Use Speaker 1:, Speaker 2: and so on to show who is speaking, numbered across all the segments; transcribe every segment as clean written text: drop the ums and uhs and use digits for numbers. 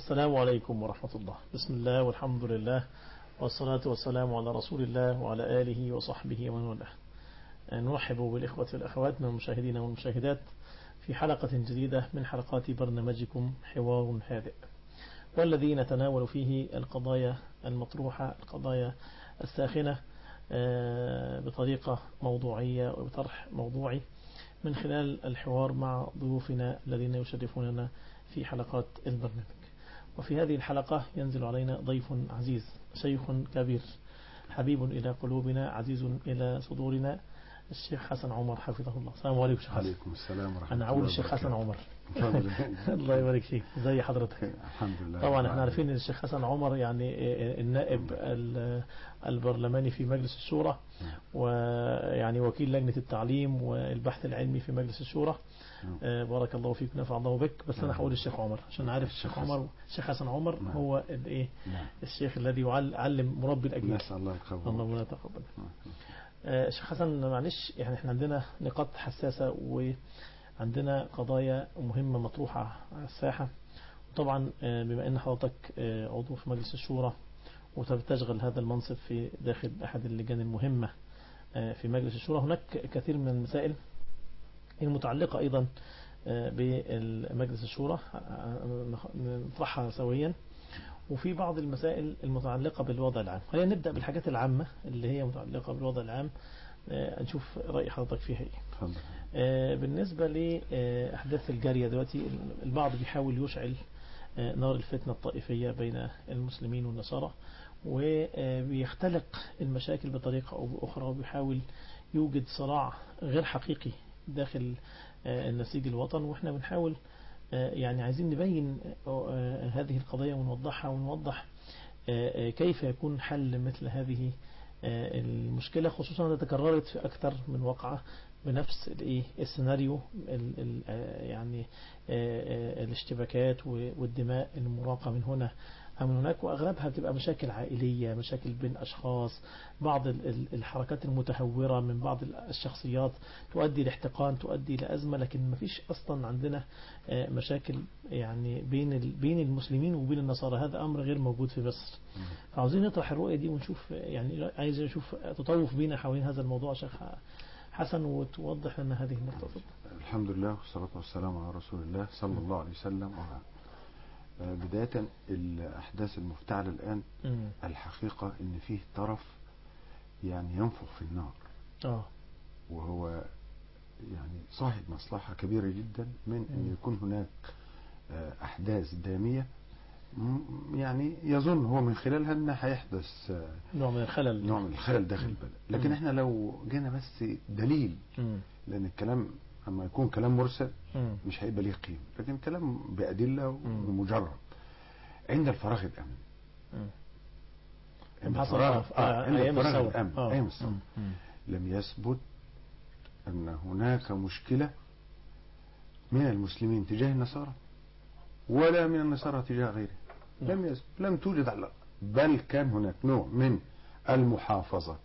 Speaker 1: السلام عليكم ورحمة الله. بسم الله والحمد لله والصلاة والسلام على رسول الله وعلى آله وصحبه ومن والاه. نرحب بالإخوة والأخوات من المشاهدين والمشاهدات في حلقة جديدة من حلقات برنامجكم حوار هادئ، والذي نتناول فيه القضايا المطروحة، القضايا الساخنة بطريقة موضوعية وبطرح موضوعي من خلال الحوار مع ضيوفنا الذين يشرفوننا في حلقات البرنامج. وفي هذه الحلقة ينزل علينا ضيف عزيز، شيخ كبير حبيب إلى قلوبنا، عزيز إلى صدورنا، الشيخ حسن عمر حفظه الله. السلام عليكم شيخ حسن.
Speaker 2: عليكم السلام ورحمة الله.
Speaker 1: أنا عاول الشيخ حسن عمر. الله يبارك فيك. زي حضرتك.
Speaker 2: الحمد لله.
Speaker 1: طبعا احنا عارفين ان الشيخ حسن عمر يعني النائب البرلماني في مجلس الشورى، ويعني وكيل لجنة التعليم والبحث العلمي في مجلس الشورى. بارك الله فيك، نفع الله بك. بس انا هقول الشيخ عمر عشان عارف الشيخ عمر، الشيخ حسن عمر هو الايه، الشيخ الذي يعلم مربي الاجيال.
Speaker 2: نسأل الله يتقبل.
Speaker 1: الله يتقبل. الشيخ حسن معلش، يعني احنا عندنا نقاط حساسة وعندنا قضايا مهمة مطروحة على الساحة. طبعا بما ان حضرتك عضو في مجلس الشورى وتشغل هذا المنصب في داخل احد اللجان المهمة في مجلس الشورى، هناك كثير من المسائل المتعلقة ايضا بمجلس الشورى نطرحها سويا، وفي بعض المسائل المتعلقة بالوضع العام. خلينا نبدأ بالحاجات العامة اللي هي متعلقة بالوضع العام، نشوف رأي حضرتك فيها ايه. بالنسبة لأحداث الجارية دلوقتي، البعض بيحاول يشعل نار الفتنة الطائفية بين المسلمين والنصارى، وبيختلق المشاكل بطريقة أو بأخرى، وبيحاول يوجد صراع غير حقيقي داخل النسيج الوطن. وإحنا بنحاول يعني عايزين نبين هذه القضية ونوضحها، ونوضح كيف يكون حل مثل هذه المشكلة، خصوصا أنها تكررت في أكثر من وقعة بنفس السيناريو، يعني الاشتباكات والدماء المراقة من هنا أو من هناك، وأغلبها بتبقى مشاكل عائلية، مشاكل بين أشخاص، بعض الحركات المتهورة من بعض الشخصيات تؤدي لاحتقان، تؤدي لأزمة، لكن ما فيش أصلا عندنا مشاكل يعني بين المسلمين وبين النصارى. هذا أمر غير موجود في مصر. فعاوزين نطرح الرؤية دي ونشوف، يعني عايز نشوف تطوف بينا حوالين هذا الموضوع شيخ حسن، وتوضح لنا هذه النقطة.
Speaker 2: الحمد لله والصلاة والسلام على رسول الله صلى الله عليه وسلم. بداية الأحداث المفتعلة الآن، الحقيقة إن فيه طرف يعني ينفخ في النار، وهو يعني صاحب مصلحة كبيرة جدا من أن يكون هناك أحداث دامية، يعني يظن هو من خلالها أن هيحدث نوع من الخلل داخل البلد. لكن احنا لو جينا بس دليل، لأن الكلام أما يكون كلام مرسل مش هيبقى ليه قيمة، لكن كلام بأدلة ومجرد. عند الفراغ الأمن، عند الفراغ الأمن أيام الثورة لم يثبت أن هناك مشكلة من المسلمين تجاه النصارى ولا من النصارى تجاه غيره. لم توجد على، بل كان هناك نوع من المحافظة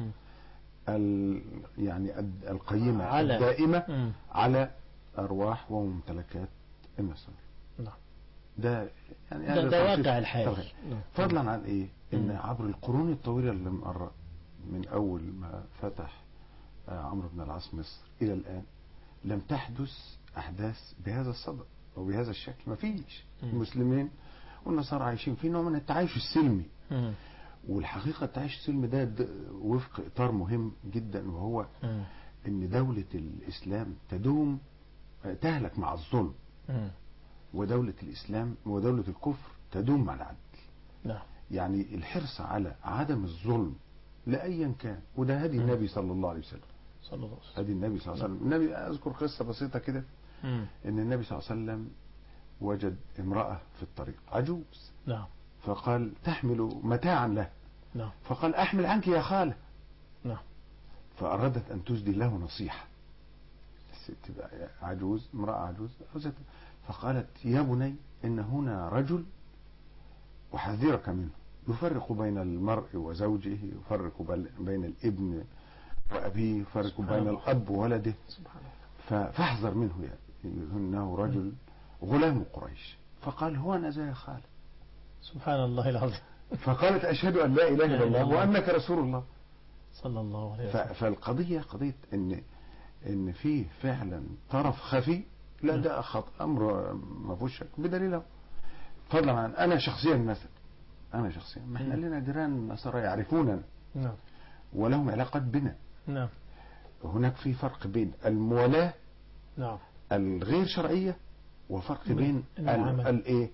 Speaker 2: يعني القيمة الدائمة على أرواح وممتلكات النصارى. ده يعني
Speaker 1: ده واقع الحال.
Speaker 2: فضلا عن ايه، ان عبر القرون الطويلة اللي مرت من اول ما فتح عمرو بن العاص مصر الى الان، لم تحدث احداث بهذا الصدد او بهذا الشكل. ما فيش. المسلمين والنصارى عايشين في نوع من التعايش السلمي. والحقيقة التعايش السلمي ده وفق اطار مهم جدا، وهو ان دولة الاسلام تدوم تهلك مع الظلم، ودولة الإسلام ودولة الكفر تدوم مع العدل. يعني الحرص على عدم الظلم لأيا كان، وده هدي النبي صلى الله عليه وسلم. هدي النبي صلى الله عليه وسلم. النبي أذكر قصة بسيطة كده، إن النبي صلى الله عليه وسلم وجد امرأة في الطريق عجوز، فقال تحمل متاعا له، فقال أحمل عنك يا خالة. فأرادت أن تسدي له نصيحة، تبقى عجوز، امرأة عجوز، فقالت يا بني إن هنا رجل أحذرك منه، يفرق بين المرء وزوجه، يفرق بين الابن وأبيه، يفرق بين الأب وولده، فاحذر منه، إنه رجل غلام قريش. فقال هو أنا زي خالد،
Speaker 1: سبحان الله العظيم.
Speaker 2: فقالت أشهد أن لا إله إلا الله وأنك رسول الله.
Speaker 1: صلى الله عليه وسلم.
Speaker 2: فالقضية قضية إن في فعلا طرف خفي، لا ده أمر ما فيهوش شك بدليله. فضلا عن أنا شخصيا مثلا، ما احنا لنا جيران نصارى يعرفوننا،
Speaker 1: نعم،
Speaker 2: ولهم علاقات بنا.
Speaker 1: نعم،
Speaker 2: هناك في فرق بين الموالاة
Speaker 1: نعم،
Speaker 2: الغير شرعية، وفرق بين
Speaker 1: المعاملة.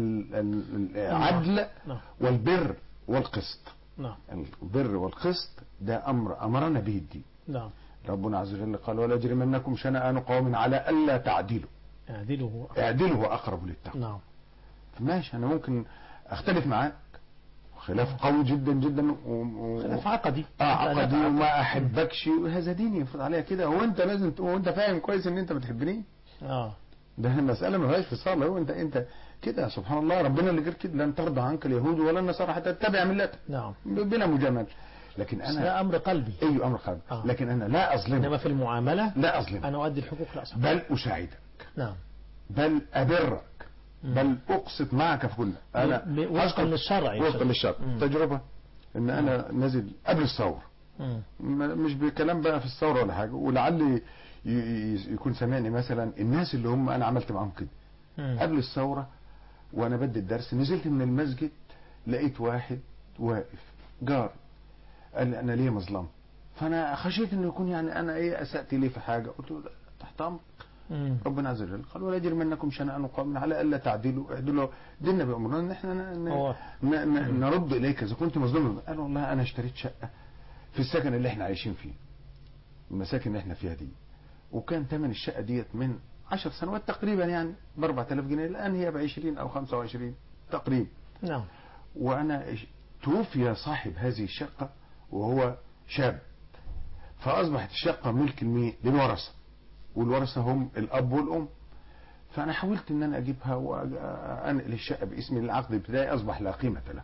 Speaker 2: العدل
Speaker 1: نعم.
Speaker 2: والبر والقسط.
Speaker 1: نعم.
Speaker 2: البر والقسط ده أمرنا به الدين.
Speaker 1: نعم.
Speaker 2: ربنا عز وجل قال ولا يجرمنكم شنآن قوم على ألا تعدلوا اعدلوا أقرب للتقوى.
Speaker 1: نعم.
Speaker 2: ماشي، أنا ممكن أختلف معاك خلاف قوي جدا جدا
Speaker 1: خلاف عقدي
Speaker 2: عقدي وما أحبكش، هذا ديني يفرض عليا كده. هو أنت لازم هو أنت فاهم كويس إن أنت بتحبني؟ ده المسألة ما فيهاش فصال. هو أنت كده سبحان الله، ربنا اللي غير كده لن ترضى عنك اليهود ولا النصارى حتى تتبع ملتهم.
Speaker 1: نعم.
Speaker 2: بلا مجاملة. لكن أنا
Speaker 1: ده أمر قلبي.
Speaker 2: أيوه أمر قلبي. لكن أنا لا أظلمك.
Speaker 1: إنما في المعاملة
Speaker 2: لا أظلمك،
Speaker 1: أنا أؤدي الحقوق لأصحابي،
Speaker 2: بل أساعدك.
Speaker 1: نعم.
Speaker 2: بل أبرك، بل أقسط معك في كل. أنا
Speaker 1: وفقا للشرع.
Speaker 2: وفقا للشرع. تجربة إن أنا نازل قبل الثورة، مش بكلام بقى في الثورة ولا حاجة، ولعل يكون سامعني مثلا الناس اللي هم أنا عملت معهم كده قبل الثورة. وأنا بدي الدرس نزلت من المسجد، لقيت واحد واقف جار قال لي أنا ليه مظلم، فأنا خشيت إنه يكون يعني أنا إيه أسأت ليه في حاجة. قلت له تحت أمرك. ربنا عز وجل قال ولا يجرمنكم شنآن قوم على ألا تعدلوا اعدلوا. ديننا بأمرنا إن إحنا نرد إليك إذا كنت مظلوم. قال والله أنا اشتريت شقة في السكن اللي إحنا عايشين فيه، المساكن اللي إحنا فيها دي، وكان ثمن الشقة ديت من 10 سنوات تقريبا يعني ب 4000 جنيه، الآن هي ب 20 أو 25 تقريبا.
Speaker 1: نعم.
Speaker 2: وأنا توفي صاحب هذه الشقة وهو شاب، فأصبحت الشقة ملك للورثة، والورثة هم الأب والأم. فأنا حاولت إن أنا أجيبها وأنقل الشقة باسمي. العقد بتاعي أصبح لا قيمة له،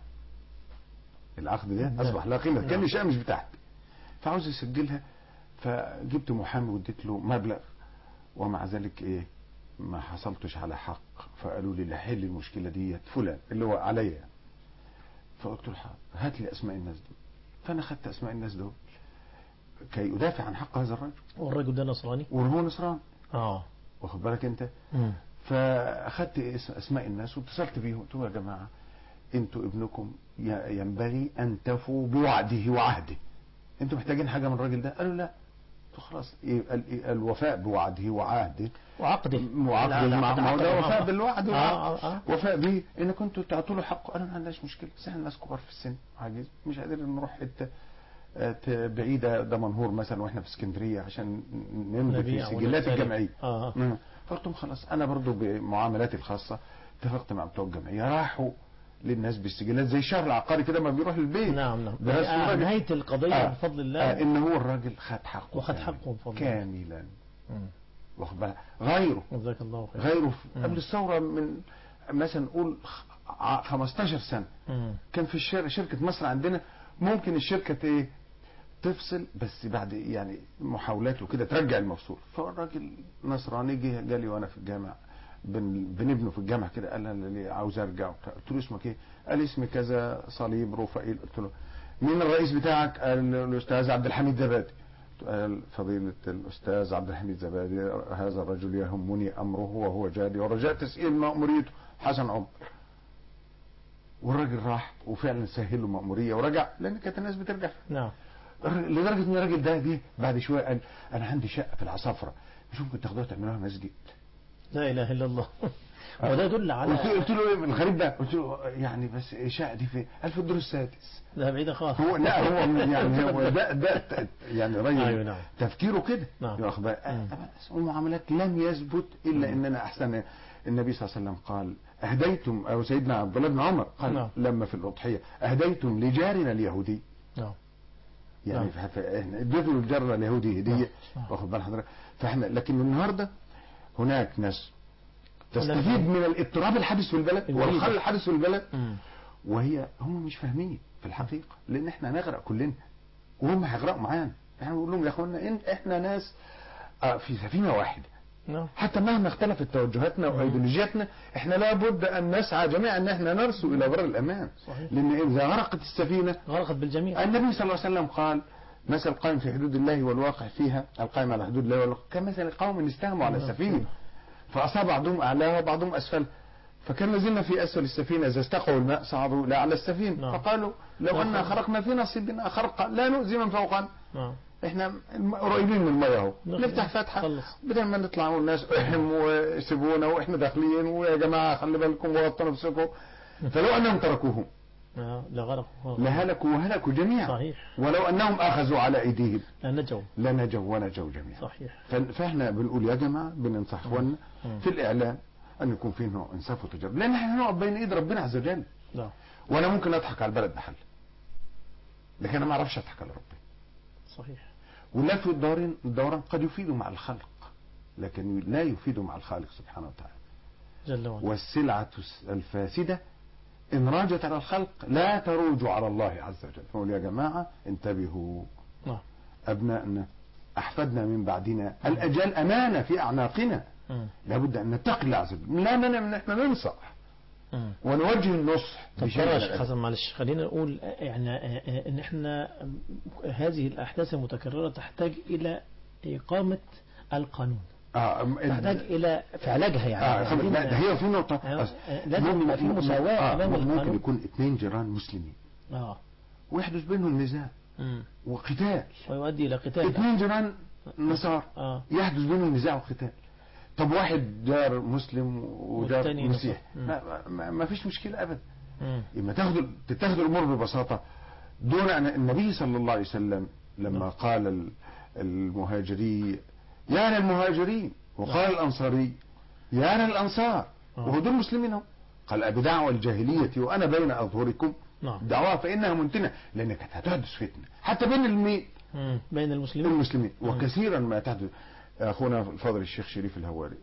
Speaker 2: العقد ده أصبح لا قيمة، كان الشقة مش بتاعتي، فعاوز يسجلها. فجبت محامي واديت له مبلغ، ومع ذلك إيه ما حصلتش على حق. فقالوا لي لحل المشكلة دي فلان اللي هو عليا. فقلت له هات لي أسماء الناس دول. فأنا خدت أسماء الناس دول كي أدافع عن حق هذا الرجل.
Speaker 1: والرجل ده نصراني؟
Speaker 2: وهو نصراني. واخد بالك أنت؟ فأخدت أسماء الناس واتصلت بيهم، قلت لهم يا جماعة أنتوا ابنكم ينبغي أن تفوا بوعده وعهده. أنتوا محتاجين حاجة من الراجل ده؟ قالوا لا. خلاص الوفاء بوعده وعهده
Speaker 1: وعقده
Speaker 2: مع ده وفاء بالوعد وفاء به ان كنتوا تعطوا له حقه. انا ما عنديش مشكله، بس احنا ناس كبار في السن عاجز مش قادرين نروح حته بعيده دمنهور مثلا واحنا في اسكندريه عشان نمضي في سجلات الجمعيه. فقلت لهم خلاص انا برضو بمعاملاتي الخاصه اتفقت مع بتوع الجمعيه، راحوا للناس بالسجلات زي الشهر العقاري كده ما بيروح البيت.
Speaker 1: نعم. نهايه القضيه بفضل الله
Speaker 2: ان هو الراجل خد حقه
Speaker 1: وخد حقه بفضل
Speaker 2: كاملا. واخد بالك غيره
Speaker 1: جزاك الله خير.
Speaker 2: غيره قبل الثوره من مثلا نقول 15 سنه كان في شركه مصر عندنا ممكن الشركه تفصل بس بعد يعني محاولات وكده ترجع المفصول. فالراجل نصراني جالي وانا في الجامعه بنبنه في الجامعه كده، قال لي عاوز ارجع. قلت له اسمك ايه؟ قال لي اسمي كذا صليب رفائيل. قلت له مين الرئيس بتاعك؟ قال الاستاذ عبد الحميد زبادي. قال فضيلة الأستاذ عبد الحميد زبادي هذا الرجل يهمني أمره وهو جادي ورجاء تسهيل مأموريته حسن عمر. والراجل راح وفعلا سهل له مأمورية ورجع، لأن كانت الناس بترجع.
Speaker 1: نعم.
Speaker 2: لدرجة إن الراجل ده جه بعد شوية قال أنا عندي شقة في العصافرة مش ممكن تاخدوها تعملوها مسجد.
Speaker 1: لا إله إلا الله. وده يدل على
Speaker 2: قلت له ايه الغريب ده؟ قلت له يعني بس الشقه دي فين؟ قال في الدور السادس.
Speaker 1: لا بعيده خالص.
Speaker 2: هو لا هو يعني هو ده يعني راجل
Speaker 1: نعم.
Speaker 2: تفكيره كده.
Speaker 1: نعم.
Speaker 2: المعاملات لم يثبت الا اننا احسن. النبي صلى الله عليه وسلم قال اهديتم، او سيدنا عبد الله بن عمر قال لما في الاضحيه اهديتم لجارنا اليهودي. يعني احنا اديتوا لجارنا اليهودي هديه. واخد بال حضرتك؟ فاحنا لكن النهارده هناك ناس تستفيد من الاضطراب الحادث في البلد والخلل الحادث في البلد هم مش فاهمين في الحقيقة، لان احنا هنغرق كلنا وهم هيغرقوا معانا. احنا بنقول لهم يا اخوانا احنا ناس في سفينة واحدة
Speaker 1: نعم.
Speaker 2: حتى مهما اختلفت توجهاتنا وايديولوجياتنا احنا لابد ان نسعى جميعا ان احنا نرسو الى بر الامان.
Speaker 1: صحيح.
Speaker 2: لان اذا غرقت السفينه
Speaker 1: غرقت بالجميع.
Speaker 2: النبي صلى الله عليه وسلم قال مثل القائم في حدود الله والواقع فيها، القائم على حدود الله والواقع كمثل قوم استهموا على سفينه فاصاب بعضهم اعلاها وبعضهم اسفلها، فكان الذين في اسفل السفينه اذا استقوا الماء صعدوا لا على السفينه.
Speaker 1: نعم.
Speaker 2: فقالوا لو ان خرقنا في نصيبنا خرقا لا نؤذي من فوقنا.
Speaker 1: نعم.
Speaker 2: احنا قريبين من الميه اهو، نفتح فتحه
Speaker 1: خلص.
Speaker 2: بدل ما نطلع والناس احم وسيبونا واحنا داخلين ويا جماعه خلي بالكم وغطوا نفسكم. فلو انهم تركوهم
Speaker 1: لغرقوا
Speaker 2: لهلكوا وهلكوا جميعا.
Speaker 1: صحيح.
Speaker 2: ولو انهم اخذوا على ايديهم
Speaker 1: لنجوا
Speaker 2: ونجوا جميعا.
Speaker 1: صحيح.
Speaker 2: فاحنا بنقول يا جماعه بننصح اخواننا في الاعلام ان يكون فيه نوع انصاف وتجربه، لان احنا هنقعد بين ايد ربنا عز وجل.
Speaker 1: لا.
Speaker 2: وانا ممكن اضحك على البلد بحل، لكن انا ما اعرفش اضحك على ربنا.
Speaker 1: صحيح.
Speaker 2: واللف الدوران قد يفيد مع الخلق لكن لا يفيد مع الخالق سبحانه وتعالى
Speaker 1: جل وعلا.
Speaker 2: والسلعة الفاسدة إن راجت على الخلق لا تروج على الله عز وجل. فقول يا جماعة انتبهوا.
Speaker 1: نعم.
Speaker 2: أبنائنا أحفادنا من بعدنا الأجال أمانة في أعناقنا. لابد أن نتقي الله عز وجل، لا مانع من احنا ننصح ونوجه النصح.
Speaker 1: طب يا شيخ حسن معلش خلينا نقول يعني ان احنا هذه الاحداث المتكرره تحتاج الى اقامه القانون. تحتاج الى في علاجها يعني.
Speaker 2: ده هي في نقطه
Speaker 1: لازم يبقى في مساواه امام القانون.
Speaker 2: ممكن يكون اثنين جيران مسلمين ويحدث بينهم نزاع وقتال
Speaker 1: ويؤدي الى قتال.
Speaker 2: اثنين جيران نصارى يحدث بينهم نزاع وقتال. طب واحد جار مسلم وجار مسيحي ما فيش مشكله ابدا. اما تتخذ الامور ببساطه دون ان النبي صلى الله عليه وسلم لما قال المهاجري يا للمهاجرين وقال الانصاري يا للانصار وهو دول مسلمين هم. قال أبدعوى الجاهلية وأنا بين أظهركم دعوة فإنها منتنة، لأنك هتحدث فتنة حتى بين المسلمين وكثيرا ما تحدث. أخونا الفاضل الشيخ شريف الهواري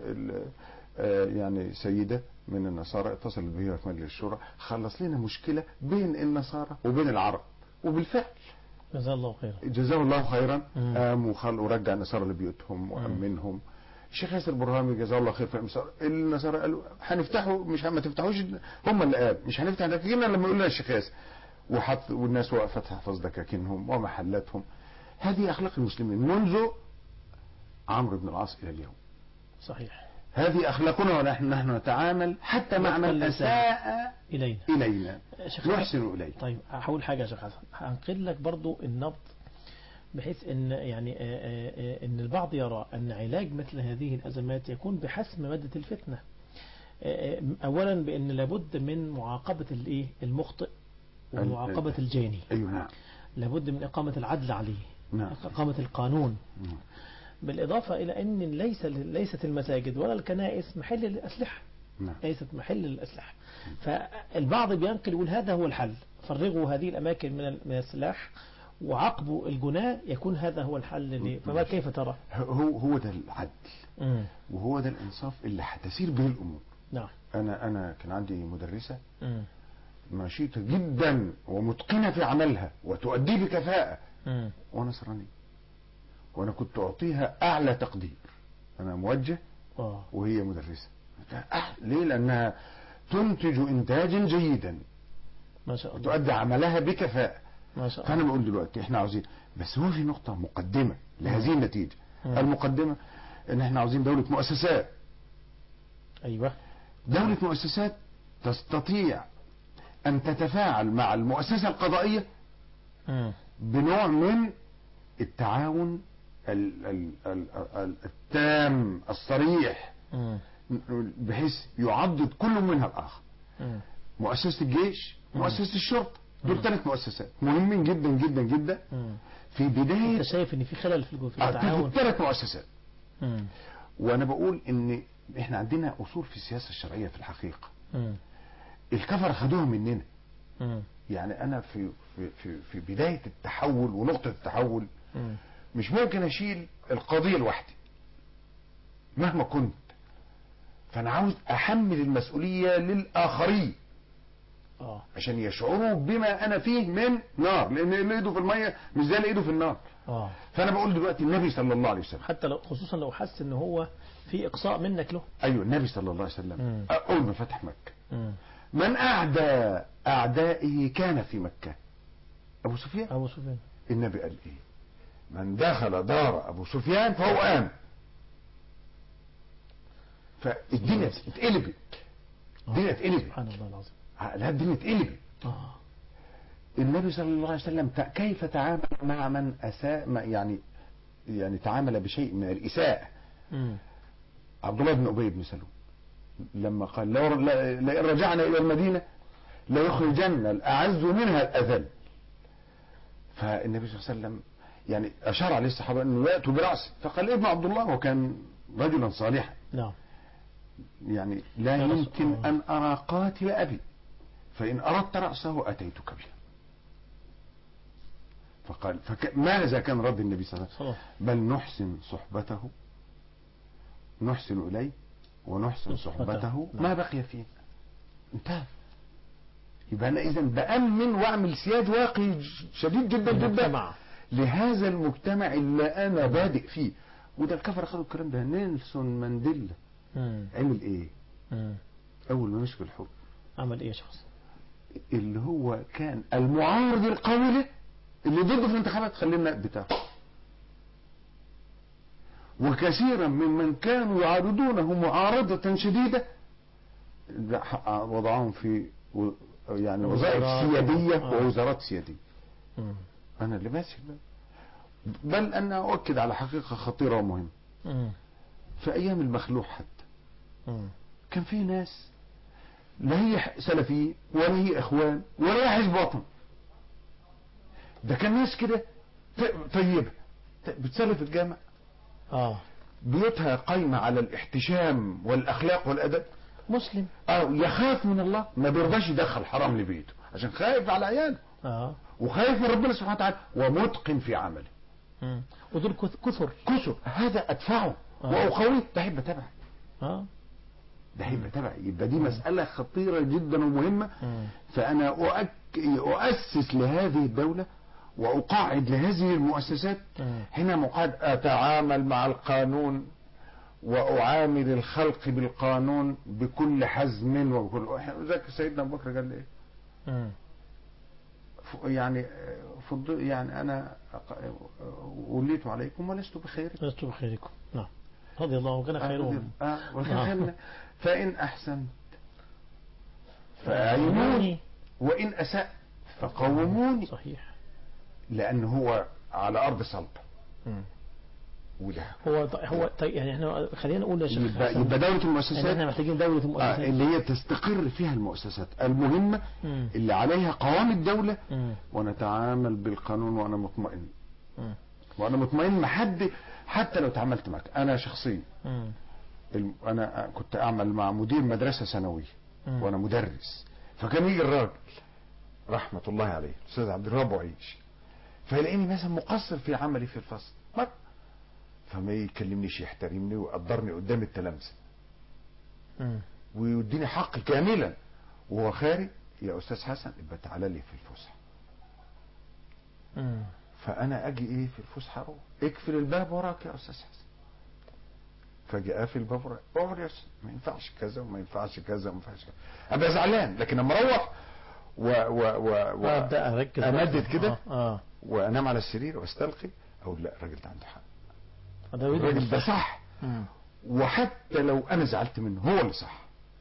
Speaker 2: يعني سيدة من النصارى اتصلت به في مجلس الشورى خلص لنا مشكلة بين النصارى وبين العرب، وبالفعل جزاه الله خيرا قام ورجع النصارى لبيوتهم وأمنهم. الشيخ ياسر برهامي جزاه الله خير في النصارى قالوا هنفتحوا مش ما تفتحوش، هم اللي قال مش هنفتح دكاكيننا لما يقول لنا الشيخ ياسر، والناس وقفت تحفظ دكاكينهم ومحلاتهم. هذه أخلاق المسلمين منذ عمرو بن العاص إلى اليوم.
Speaker 1: صحيح.
Speaker 2: هذه أخلاقنا ونحن نتعامل حتى مع من أساء إلينا نحسن إليه.
Speaker 1: طيب هقول حاجة يا شيخ حسن، هنقل لك برضو النبض بحيث ان يعني ان البعض يرى ان علاج مثل هذه الازمات يكون بحسم مادة الفتنة. اولا بان لابد من معاقبة المخطئ ومعاقبة الجاني.
Speaker 2: أيوة.
Speaker 1: لابد من اقامة العدل عليه. اقامة القانون. بالاضافة الى ان ليست المساجد ولا الكنائس محل للاسلحة. ليست محل للاسلحة. فالبعض بينقل يقول هذا هو الحل، فرغوا هذه الاماكن من السلاح وعقبوا الجناه يكون هذا هو الحل. فما كيف ترى؟
Speaker 2: هو ده العدل وهو ده الانصاف اللي هتسير به الامور.
Speaker 1: نعم.
Speaker 2: انا كان عندي مدرسه نشيطه جدا ومتقنه في عملها وتؤدي بكفاءه ونصرانيه، وانا كنت اعطيها اعلى تقدير. انا موجه وهي مدرسه. ليه؟ لانها تنتج انتاجا جيدا
Speaker 1: ما شاء الله
Speaker 2: وتؤدي عملها بكفاءه.
Speaker 1: ما شاء الله.
Speaker 2: فأنا بقول دلوقتي احنا عاوزين، بس هو في نقطة مقدمة لهذه النتيجة. المقدمة ان احنا عاوزين دولة مؤسسات.
Speaker 1: ايوه.
Speaker 2: دولة مؤسسات تستطيع ان تتفاعل مع المؤسسة القضائية بنوع من التعاون التام الصريح بحيث يعضد كل منها الاخر. مؤسسة الجيش، مؤسسة الشرطة، دول 3 مؤسسات مهمين جدا جدا جدا. في بداية
Speaker 1: انت شايف ان في خلل في التعاون
Speaker 2: 3 مؤسسات. وانا بقول ان احنا عندنا اصول في السياسة الشرعية في الحقيقة. الكفر خدوها مننا. يعني انا في بداية التحول ونقطة التحول مش ممكن اشيل القضية لوحدي مهما كنت، فانا عاوز احمل المسؤولية للاخرين عشان يشعروا بما انا فيه من نار، لان اللي ايده في المية مش زي اللي ايده في النار. فانا بقول دلوقتي النبي صلى الله عليه وسلم
Speaker 1: حتى لو خصوصا لو حس ان هو في إقصاء منك له.
Speaker 2: ايوه النبي صلى الله عليه وسلم اول ما فتح مكة،
Speaker 1: مم.
Speaker 2: من اعدى اعدائه كان في مكة؟ ابو سفيان.
Speaker 1: أبو سفيان.
Speaker 2: النبي قال ايه؟ من دخل دار ابو سفيان فهو امن. فالدنيا اتقلبت، الدنيا اتقلبت،
Speaker 1: سبحان الله العظيم.
Speaker 2: لا الدنيا اتقلبت.
Speaker 1: آه.
Speaker 2: النبي صلى الله عليه وسلم كيف تعامل مع من اساء، يعني تعامل بشيء من الاساءة.
Speaker 1: مم.
Speaker 2: عبد الله بن ابي بن سلول لما قال لئن رجعنا الى المدينة ليخرجن الاعز منها الاذل. فالنبي صلى الله عليه وسلم يعني اشار عليه الصحابة انه يأتوا برأسه، فقال ابن عبد الله، وكان رجلا صالحا،
Speaker 1: نعم.
Speaker 2: يعني لا يمكن ان ارى قاتل ابي، فان اردت رأسه اتيتك به. فقال ماذا كان رد النبي صلى الله عليه وسلم؟ بل نحسن صحبته، نحسن اليه ونحسن صحبته ما بقي فيه. انتهى. يبقى انا اذا بأمن واعمل سياج واقعي شديد جدا جدا لهذا المجتمع اللي انا بادئ فيه. وده الكفر خدوا الكلام ده. نيلسون مانديلا عمل ايه؟ اول ما مسك الحكم
Speaker 1: عمل ايه يا شخص؟
Speaker 2: اللي هو كان المعارض القوي له اللي ضده في الانتخابات خليه النائب بتاعه، وكثيرا ممن كانوا يعارضونه معارضة شديدة وضعهم في يعني وظائف سيادية ووزارات سيادية. انا اللي ماسك ده. بل انا اؤكد على حقيقة خطيرة ومهمة. في ايام المخلوع حتى كان في ناس لا هي سلفيين ولا هي اخوان ولا هي حزب وطن، ده كان ناس كده طيبة بتصلي في الجامع، بيوتها قايمة على الاحتشام والاخلاق والادب، مسلم يخاف من الله، ما بيرضاش يدخل حرام لبيته عشان خايف على عياله، وخايف من ربنا سبحانه وتعالى، ومتقن في عمله.
Speaker 1: ودول كثر
Speaker 2: هذا ادفعه واقويه، ده هيبقى تبعي، ده هيبقى تبعي. يبقى دي مسألة خطيرة جدا ومهمة. فانا اؤسس لهذه الدولة واقاعد لهذه المؤسسات حينما قد اتعامل مع القانون واعامل الخلق بالقانون بكل حزم وبكل. ذاك سيدنا ابو بكر قال لي يعني انا وليت عليكم ولست بخيركم،
Speaker 1: لست بخيركم. نعم. رضي الله وكان خيرهم.
Speaker 2: وكان فإن أحسنت فأعينوني وإن أسأت فقوموني.
Speaker 1: صحيح.
Speaker 2: لأن هو على أرض صلب. وده
Speaker 1: هو يعني احنا خلينا نقول يا شيخ
Speaker 2: يبقى دولة المؤسسات،
Speaker 1: احنا محتاجين دولة المؤسسات
Speaker 2: اللي هي تستقر فيها المؤسسات المهمة اللي عليها قوام الدولة، ونتعامل بالقانون وأنا مطمئن. وأنا مطمئن حتى لو تعاملت معك أنا شخصيا. أنا كنت أعمل مع مدير مدرسة ثانوية وأنا مدرس، فكان يجي الراجل رحمة الله عليه الأستاذ عبد الرب وعيش، فيلاقيني مثلا مقصر في عملي في الفصل، فما يكلمنيش، يحترمني ويقدرني قدام التلامذة ويديني حقي كاملا، وهو خارج يا أستاذ حسن يبقى تعالى لي في الفسحة. فأنا أجي إيه في الفسحة أروح اقفل الباب وراك يا أستاذ حسن، فاجي قافل الباب وراك اقعد يا أستاذ، ما ينفعش كذا وما ينفعش كذا وما ينفعش كذا، أبقى زعلان. لكن لما أروح
Speaker 1: وأبدأ أركز
Speaker 2: أمدد كده وأنام على السرير واستلقي أقول لا الراجل ده عنده حق، الراجل ده صح. وحتى لو انا زعلت منه هو اللي صح.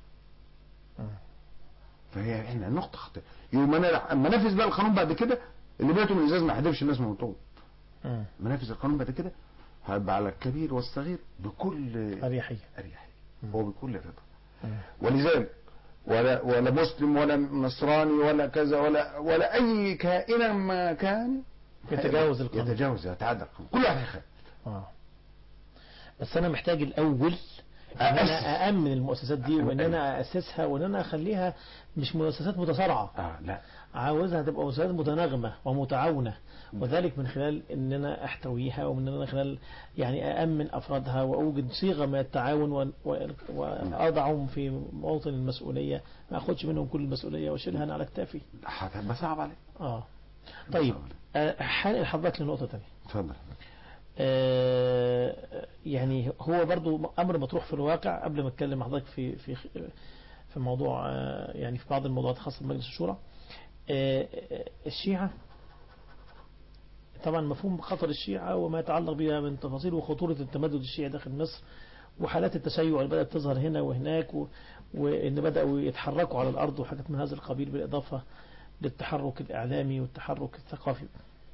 Speaker 2: فهي احنا نقطة خطيرة. يوم انا اما نفذ بقى القانون بعد كده، اللي بيته من الازاز ما يحدفش الناس من طول. اما نفذ القانون بعد كده هيبقى على الكبير والصغير بكل
Speaker 1: اريحية
Speaker 2: وبكل رضا. ولذلك ولا مسلم ولا نصراني ولا كذا ولا اي كائنا ما كان
Speaker 1: يتجاوز القانون،
Speaker 2: يتعدى القانون، كل واحد هيخاف.
Speaker 1: بس انا محتاج الاول ان انا اامن المؤسسات دي، وان انا اسسها، وان انا اخليها مش مؤسسات متصارعه.
Speaker 2: لا،
Speaker 1: عاوزها تبقى مؤسسات متناغمه ومتعاونه، وذلك من خلال ان انا احتويها، ومن ان انا خلال يعني اامن افرادها، واوجد صيغه من التعاون، واضعهم في موطن المسؤوليه، ما اخدش منهم كل المسؤوليه واشيلها انا على كتافي،
Speaker 2: هتبقى صعب عليك.
Speaker 1: طيب حنقل حضرتك لنقطه ثانيه.
Speaker 2: اتفضل.
Speaker 1: يعني هو برضو أمر مطروح في الواقع. قبل ما أتكلم مع حضرتك في موضوع يعني في بعض الموضوعات الخاصة بمجلس الشورى، الشيعة طبعا مفهوم خطر الشيعة وما يتعلق بها من تفاصيل وخطورة التمدد الشيعي داخل مصر وحالات التشيع اللي بدأت تظهر هنا وهناك، وإن بدأوا يتحركوا على الأرض وحاجات من هذا القبيل، بالإضافة للتحرك الإعلامي والتحرك الثقافي.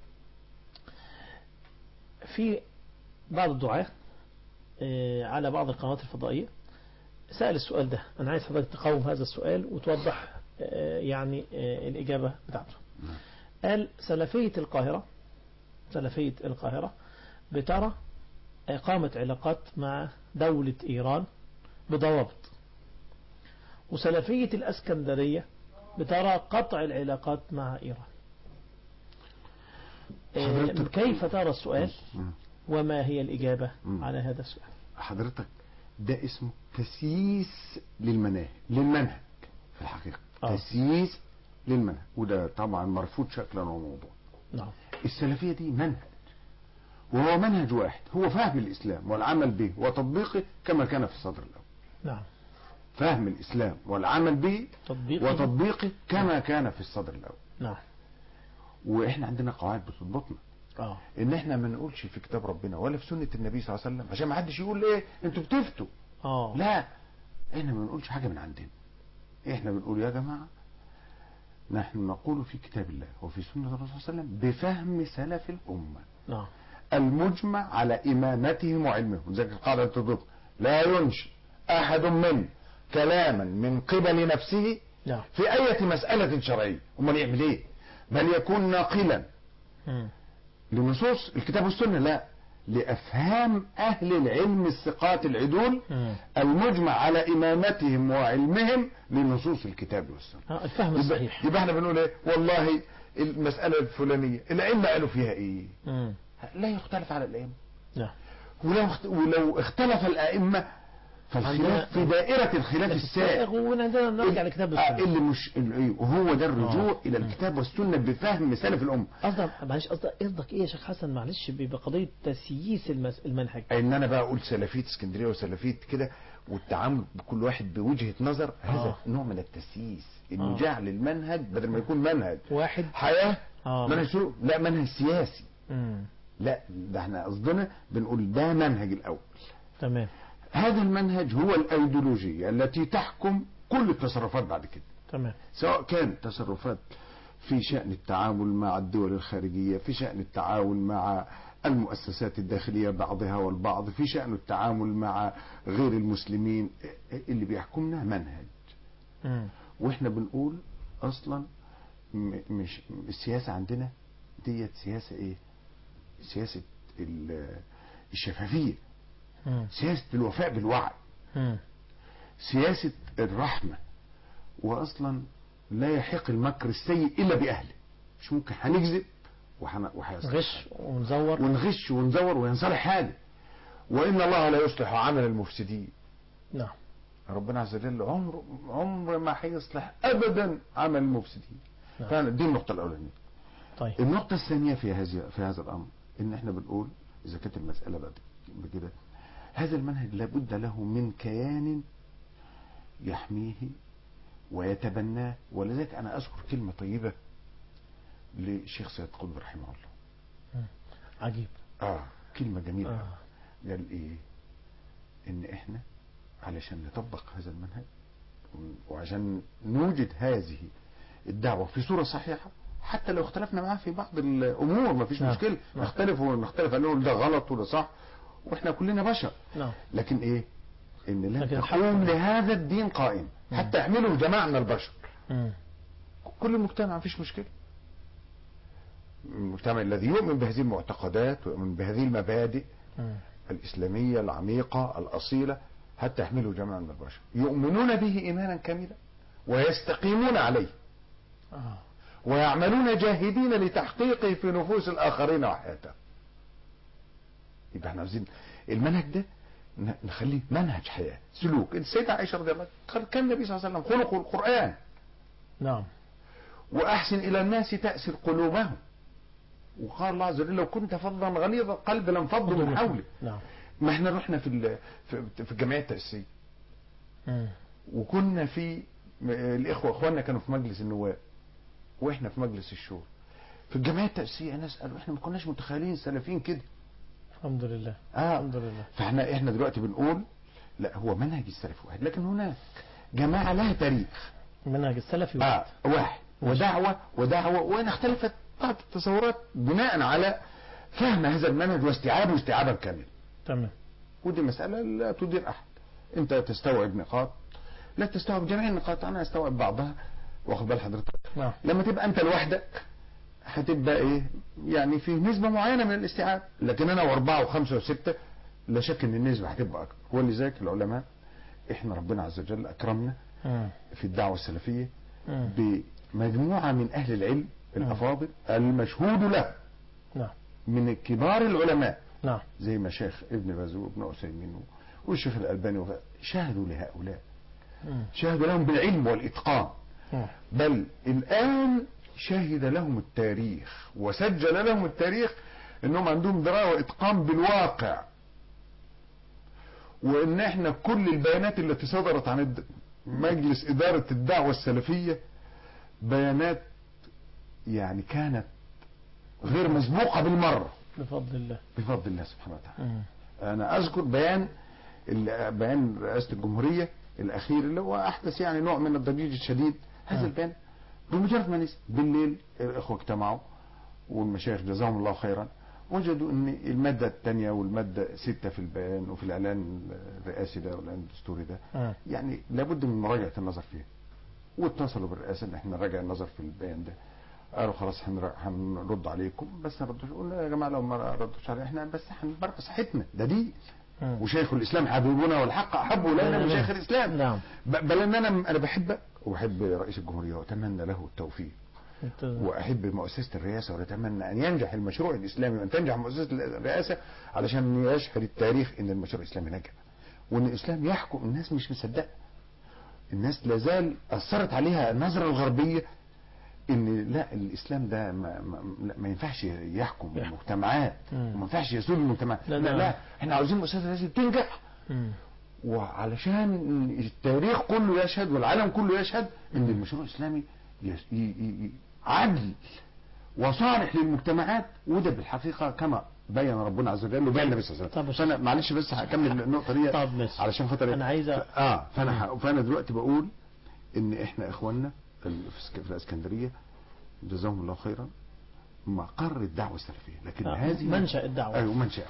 Speaker 1: في بعض الدعاة على بعض القنوات الفضائية سأل السؤال ده، أنا عايز حضرتك تقاوم هذا السؤال وتوضح يعني الإجابة بتاعته. قال سلفية القاهرة بترى إقامة علاقات مع دولة إيران بضوابط، وسلفية الأسكندرية بترى قطع العلاقات مع إيران. كيف ترى السؤال وما هي الإجابة على هذا السؤال؟
Speaker 2: حضرتك ده اسمه تسييس للمنهج في الحقيقة. تسييس للمنهج، وده طبعا مرفوض شكلا وموضوعا.
Speaker 1: نعم.
Speaker 2: السلفية دي منهج، وهو منهج واحد، هو فهم الإسلام والعمل به وتطبيقه كما كان في الصدر الأول.
Speaker 1: نعم.
Speaker 2: فهم الإسلام والعمل به وتطبيقه كما كان في الصدر الأول.
Speaker 1: نعم.
Speaker 2: واحنا عندنا قواعد بتضبطنا ان احنا ما نقولش في كتاب ربنا ولا في سنة النبي صلى الله عليه وسلم عشان ما حدش يقول ايه انتوا بتفتوا. لا، احنا ما بنقولش حاجة من عندنا، احنا بنقول يا جماعة نحن نقول في كتاب الله وفي سنة الرسول صلى الله عليه وسلم بفهم سلف الأمة المجمع على إمامتهم وعلمهم. ذلك القاعدة تضبط لا ينشئ أحد من كلاما من قبل نفسه في أي مسألة شرعية. امال يعمل ايه؟ بل يكون ناقلا لنصوص الكتاب والسنة، لا، لأفهام أهل العلم الثقات العدول المجمع على إمامتهم وعلمهم لنصوص الكتاب والسنة.
Speaker 1: الفهم الصحيح.
Speaker 2: يبقى احنا بنقول ايه؟ والله المسألة الفلانية الأئمة قالوا فيها ايه؟ لا يختلف على الأئمة. ولو اختلف الأئمة فالخلاف في دائرة الخلاف السائغ،
Speaker 1: ونرجع نرجع لكتاب السنة
Speaker 2: اللي مش وهو ده الرجوع إلى الكتاب والسنة بفهم سلف الأمة.
Speaker 1: قصدك ايه يا شيخ حسن معلش بقضية تسييس المنهج؟
Speaker 2: ان انا بقى اقول سلفية اسكندرية وسلفية كده والتعامل بكل واحد بوجهة نظر، هذا نوع من التسييس، انه جعل المنهج بدل ما يكون منهج
Speaker 1: واحد
Speaker 2: حياة منهج سلوك، لا منهج سياسي. لا، ده احنا قصدنا بنقول ده منهج الأول.
Speaker 1: تمام.
Speaker 2: هذا المنهج هو الأيديولوجية التي تحكم كل التصرفات بعد كده.
Speaker 1: تمام.
Speaker 2: سواء كان تصرفات في شأن التعامل مع الدول الخارجية، في شأن التعاون مع المؤسسات الداخلية بعضها والبعض، في شأن التعامل مع غير المسلمين، اللي بيحكمنا منهج. واحنا بنقول اصلا مش السياسة عندنا ديت سياسة ايه؟ سياسة الشفافية، سياسة الوفاء بالوعد، سياسة الرحمة. واصلا لا يحق المكر السيء الا باهله. مش ممكن هنكذب
Speaker 1: نغش
Speaker 2: ونزور وينصلح حاله. وان الله لا يصلح عمل المفسدين.
Speaker 1: نعم.
Speaker 2: ربنا عز وجل عمر ما هيصلح ابدا عمل المفسدين. دي النقطة الاولانية.
Speaker 1: طيب.
Speaker 2: النقطة الثانية في هذا الامر ان احنا بنقول اذا كانت المسألة بعد كده هذا المنهج لابد له من كيان يحميه ويتبناه. ولذلك انا اذكر كلمة طيبة لشيخ سيد قطب رحمه الله.
Speaker 1: عجيب.
Speaker 2: كلمة جميلة. قال ايه؟ ان احنا علشان نطبق هذا المنهج وعشان نوجد هذه الدعوة في صورة صحيحة، حتى لو اختلفنا معاه في بعض الامور ما فيش مشكلة، نختلف نقول ده غلط وده صح، واحنا كلنا بشر. لكن ايه؟ ان لن تقوم لهذا الدين قائم حتى يحمله جماعنا البشر. كل المجتمع ما فيش مشكلة. المجتمع الذي يؤمن بهذه المعتقدات ويؤمن بهذه المبادئ الإسلامية العميقة الأصيلة حتى يحمله جماعة من البشر يؤمنون به إيمانا كاملا ويستقيمون عليه ويعملون جاهدين لتحقيقه في نفوس الآخرين وحياتهم. يبقى احنا عايزين المنهج ده نخليه منهج حياة سلوك. السيدة عائشة رضي الله عنها كان النبي صلى الله عليه وسلم خلقه القرآن.
Speaker 1: نعم.
Speaker 2: وأحسن إلى الناس تأسر قلوبهم. وقال الله عز وجل لو كنت فظا غليظ القلب لانفضوا من حولك.
Speaker 1: نعم.
Speaker 2: ما احنا رحنا في الجمعيه التاسيسيه، وكنا في الاخوه اخواننا كانوا في مجلس النواب واحنا في مجلس الشورى. في الجمعيه التاسيسيه ناس قالوا احنا ما كناش متخيلين السلفيين كده.
Speaker 1: الحمد لله. الحمد لله.
Speaker 2: فاحنا دلوقتي بنقول لا، هو منهج السلف واحد، لكن هناك جماعه لها تاريخ.
Speaker 1: منهج السلفي واحد.
Speaker 2: واحد، ودعوه وان اختلفت بعض التصورات بناء على فهم هذا المنهج واستيعابه استيعابا كاملا.
Speaker 1: تمام.
Speaker 2: ودي مساله لا تدير احد. انت تستوعب نقاط، لا تستوعب جميع النقاط، انا استوعب بعضها، واخد بال حضرتك.
Speaker 1: نعم.
Speaker 2: لما تبقى انت لوحدك هتبقى ايه يعني في نسبه معينه من الاستيعاب، لكن انا واربعه وخمسه وسته لا شك ان النسبه هتبقى اكبر. ولذلك العلماء احنا ربنا عز وجل اكرمنا في الدعوه السلفيه بمجموعه من اهل العلم الافاضل المشهود له.
Speaker 1: نعم.
Speaker 2: من كبار العلماء.
Speaker 1: نعم.
Speaker 2: زي مشايخ ابن باز وابن عثيمين والشيخ الألباني شاهدوا لهؤلاء، شاهدوا لهم بالعلم والإتقان. بل الآن شهد لهم التاريخ وسجل لهم التاريخ انهم عندهم دراية وإتقان بالواقع، وان احنا كل البيانات التي صدرت عن مجلس إدارة الدعوة السلفية بيانات يعني كانت غير مسبوقة بالمرة
Speaker 1: بفضل الله.
Speaker 2: بفضل الله سبحانه وتعالى. أنا أذكر بيان رئاسة الجمهورية الأخير اللي هو أحدث يعني نوع من الضجيج الشديد. هذا البيان بمجرد ما نزل بالليل الإخوة اجتمعوا والمشايخ جزاهم الله خيرا وجدوا أن المادة الثانية والمادة 6 في البيان وفي الإعلان الرئاسي ده والإعلان الدستوري ده يعني لابد من مراجعة النظر فيه. واتصلوا بالرئاسة ان احنا نراجع النظر في البيان ده. قالوا خلاص هنرد عليكم، بس ما ردوش. قلنا يا جماعه لو ما ردوش علينا احنا بس هنبرق صحتنا ده دي. وشيخ الاسلام حبيبنا والحق احب الينا من شيخ الاسلام.
Speaker 1: نعم.
Speaker 2: بل ان انا بحبك وبحب رئيس الجمهوريه واتمنى له التوفيق. واحب مؤسسه الرئاسه واتمنى ان ينجح المشروع الاسلامي وان تنجح مؤسسه الرئاسه علشان يشهد التاريخ ان المشروع الاسلامي نجح وان الاسلام يحكم. الناس مش مصدقه، الناس لازال اثرت عليها النظره الغربيه ان لا الاسلام ده ما ينفعش يحكم المجتمعات وما ينفعش يسود المجتمعات. لا احنا عاوزين مؤسسه لازم تنجح. وعلشان التاريخ كله يشهد والعالم كله يشهد ان المشروع الاسلامي عدل وصالح للمجتمعات. وده بالحقيقه كما بين ربنا عز وجل وبين النبي صلى الله عليه وسلم. فانا معلش بس هكمل النقطه دي علشان خاطر
Speaker 1: انا عايز
Speaker 2: فانا دلوقتي بقول ان احنا اخواننا في الاسكندريه جزاهم الله خيرا مقر الدعوه السلفيه، لكن هذه
Speaker 1: منشأ الدعوه.
Speaker 2: ايوه منشأ.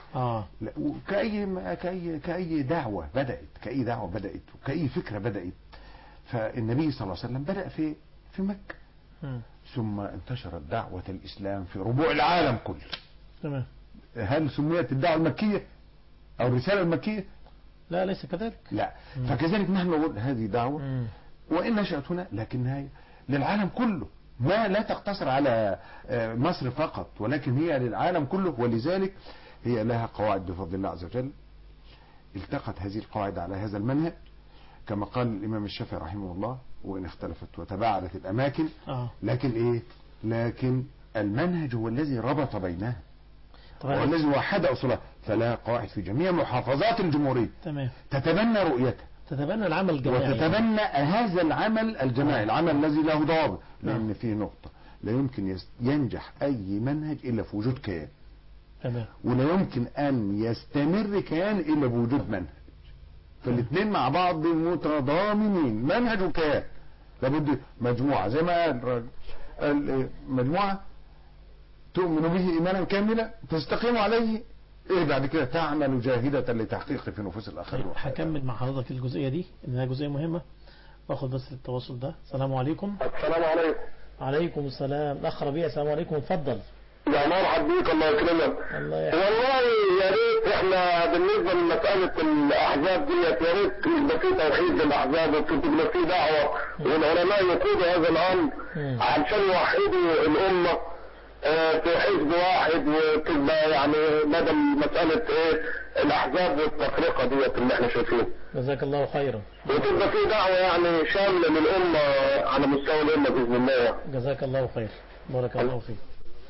Speaker 2: كأي دعوه بدأت وكأي فكره بدأت. فالنبي صلى الله عليه وسلم بدأ في مكه ثم انتشرت دعوه الاسلام في ربوع العالم كله.
Speaker 1: تمام.
Speaker 2: هل سميت الدعوه المكيه او الرساله المكيه؟
Speaker 1: لا ليس كذلك.
Speaker 2: لا. فكذلك نحن نقول هذه دعوه وان نشأت هنا لكنها للعالم كله، ما لا تقتصر على مصر فقط ولكن هي للعالم كله. ولذلك هي لها قواعد بفضل الله عز وجل. التقت هذه القواعد على هذا المنهج كما قال الامام الشافعي رحمه الله وان اختلفت وتباعدت الاماكن لكن المنهج هو الذي ربط بينها والذي وحد اصولها. فلها قواعد في جميع محافظات الجمهوريه.
Speaker 1: تمام.
Speaker 2: تتبنى رؤيتها،
Speaker 1: تتبنى العمل الجماعي
Speaker 2: وتتبنى هذا العمل الجماعي، العمل الذي له ضوابط. لان فيه نقطه، لا يمكن ينجح اي منهج الا في وجود كيان.
Speaker 1: تمام.
Speaker 2: ولا يمكن ان يستمر كيان الا بوجود منهج. فالاثنين مع بعض متضامنين، منهج وكيان. لابد مجموعه زي ما قال مجموعه تؤمن به ايمانا كاملا تستقيم عليه بعد كده تعمل جاهدة لتحقيق في نفوس الآخرين.
Speaker 1: هكمل مع حضرتك الجزئية دي إنها جزئية مهمة. باخد بس التواصل ده. السلام عليكم.
Speaker 3: السلام عليكم.
Speaker 1: عليكم السلام. الأخ ربيع السلام عليكم، اتفضل.
Speaker 3: يا مرحب بيك، الله يكرمك. والله يا ريت احنا بالنسبة لمسألة الأحزاب ديت يا ريت يبقى في توحيد للأحزاب وتبقى في دعوة والعلماء يقودوا هذا الأمر علشان يوحدوا الأمة في حزب واحد وتبقى يعني بدل مسألة الأحزاب والتفرقة ديت اللي احنا شايفينها.
Speaker 1: جزاك الله خيرا.
Speaker 3: وتبقى في دعوة يعني شاملة للأمة على مستوى الأمة بإذن الله.
Speaker 1: جزاك الله خير. بارك الله فيك.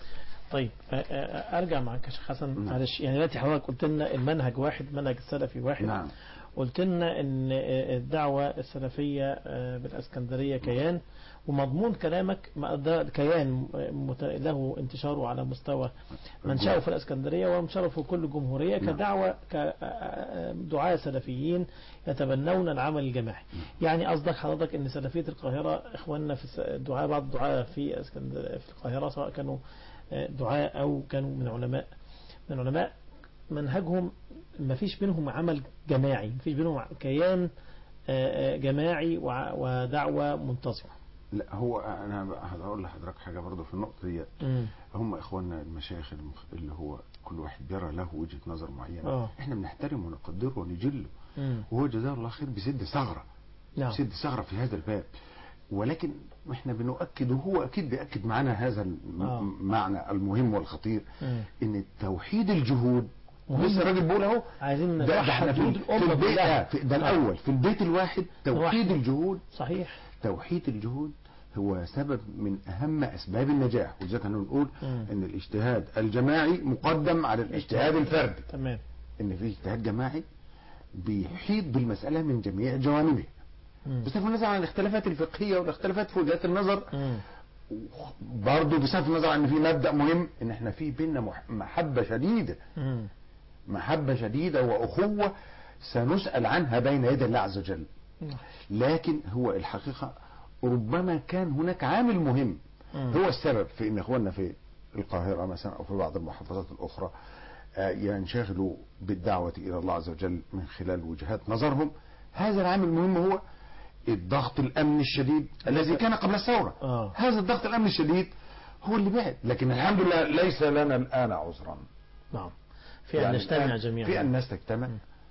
Speaker 1: طيب ارجع معاك يا شيخ حسن معلش. يعني دلوقتي حضرتك قلت لنا المنهج واحد، منهج السلفي واحد.
Speaker 2: نعم.
Speaker 1: قلت لنا ان الدعوة السلفية بالاسكندرية كيان، ومضمون كلامك ده كيان له انتشاره على مستوى منشأه في الاسكندرية ومنشأه في كل جمهورية كدعوة كدعاة سلفيين يتبنون العمل الجماعي. يعني قصدك حضرتك ان سلفية القاهرة اخواننا في الدعاء، بعض الدعاة في القاهرة سواء كانوا دعاء او كانوا من علماء منهجهم ما فيش بينهم عمل جماعي، ما فيش بينهم كيان جماعي ودعوة منتظمة.
Speaker 2: لا، هو انا هقول لحضرتك حاجه برضه في النقطه دي. هم اخواننا المشايخ اللي هو كل واحد بيرى له وجهه نظر معينه، احنا بنحترمه ونقدره ونجله، وهو جزاه الله خير بيسد ثغره. نعم. بيسد ثغره في هذا الباب، ولكن احنا بنؤكد وهو اكيد بيأكد معنا هذا المعنى المهم والخطير، ان توحيد الجهود. لسه الراجل بيقول اهو
Speaker 1: عايزين
Speaker 2: ده احنا في البيت ده الاول في البيت الواحد توحيد الجهود.
Speaker 1: صحيح.
Speaker 2: توحيد الجهود هو سبب من اهم اسباب النجاح، وذلك نقول ان الاجتهاد الجماعي مقدم على الاجتهاد الفردي.
Speaker 1: تمام.
Speaker 2: ان في اجتهاد جماعي بيحيط بالمسألة من جميع جوانبها، بصرف النظر عن الاختلافات الفقهية والاختلافات في وجهات النظر، برضه بصرف النظر عن في مبدأ مهم ان احنا في بيننا محبة شديدة، محبة شديدة واخوة سنسأل عنها بين يدي الله عز وجل. لكن هو الحقيقة ربما كان هناك عامل مهم هو السبب في ان اخواننا في القاهرة مثلا او في بعض المحافظات الاخرى ينشغلوا بالدعوة الى الله عز وجل من خلال وجهات نظرهم. هذا العامل المهم هو الضغط الامني الشديد الذي كان قبل الثورة. هذا الضغط الامني الشديد هو اللي بعد، لكن الحمد لله ليس لنا الان عذرا.
Speaker 1: نعم. في ان نجتمع جميعا،
Speaker 2: في ان الناس تجتمع،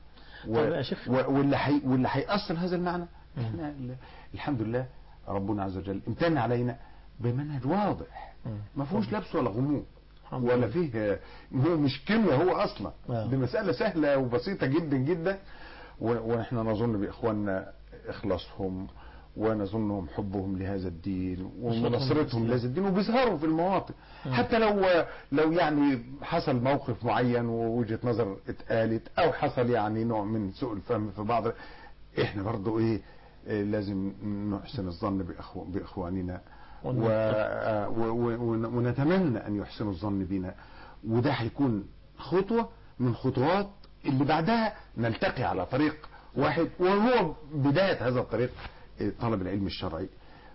Speaker 2: واللي هيأصل هذا المعنى احنا الحمد لله ربنا عز وجل امتن علينا بمنهج واضح ما فيهوش لبس ولا غموض ولا فيه، هو مش كيمياء، هو اصلا دي مسألة سهلة وبسيطة جدا جدا. ونحن نظن باخواننا اخلاصهم ونظنهم حبهم لهذا الدين ومناصرتهم لهذا الدين، وبيظهروا في المواطن. حتى لو يعني حصل موقف معين ووجهة نظر اتقالت او حصل يعني نوع من سوء الفهم في بعض، احنا برضو لازم نحسن الظن باخواننا ونتمنى ان يحسنوا الظن بنا، وده هيكون خطوة من خطوات اللي بعدها نلتقي على طريق واحد، وهو بداية هذا الطريق طلب العلم الشرعي،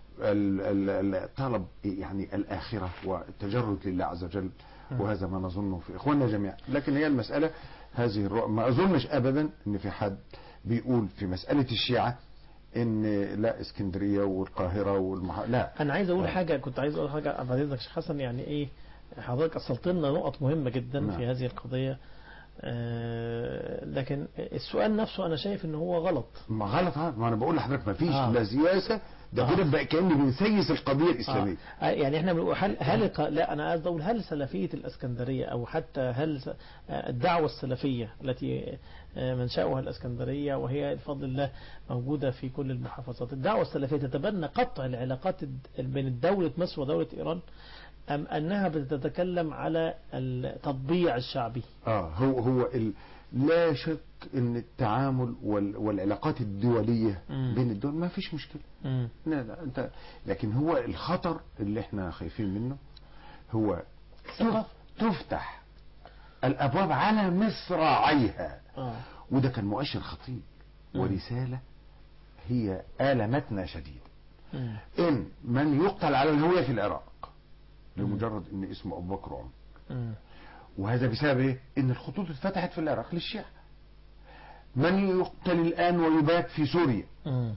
Speaker 2: طلب يعني الآخرة والتجرد لله عز وجل، وهذا ما نظنه في إخواننا جميعا. لكن هي المسألة هذه ما أظنش أبدا أن في حد بيقول في مسألة الشيعة ان لا اسكندرية والقاهرة لا.
Speaker 1: انا عايز اقول حاجة، كنت عايز اقول حاجة بعد اذنك شيخ حسن. يعني حضرتك اصلت لنا نقط مهمة جدا في هذه القضية، لكن السؤال نفسه انا شايف ان هو غلط.
Speaker 2: ما غلط، ما انا بقول لحضرتك ما فيش لا سياسة، ده كده بقى كأني بنسيس القضية الإسلامية.
Speaker 1: يعني احنا بنقول لا انا عايز اقول هل سلفية الاسكندرية او حتى هل الدعوة السلفية التي منشأها الاسكندرية وهي بفضل الله موجودة في كل المحافظات، الدعوة السلفية تتبنى قطع العلاقات بين دولة مصر ودولة ايران، أم أنها بتتكلم على التطبيع الشعبي؟
Speaker 2: هو لا شك ان التعامل والعلاقات الدولية بين الدول ما فيش مشكلة. لا لكن هو الخطر اللي احنا خايفين منه هو تفتح الابواب على مصراعيها، وده كان مؤشر خطير ورسالة هي آلمتنا شديدة. ان من يقتل على الهوية في العراق لمجرد ان اسمه ابو بكر عمر، وهذا بسبب ايه؟ ان الخطوط اتفتحت في العراق للشيعة. من يقتل الان ويبات في سوريا،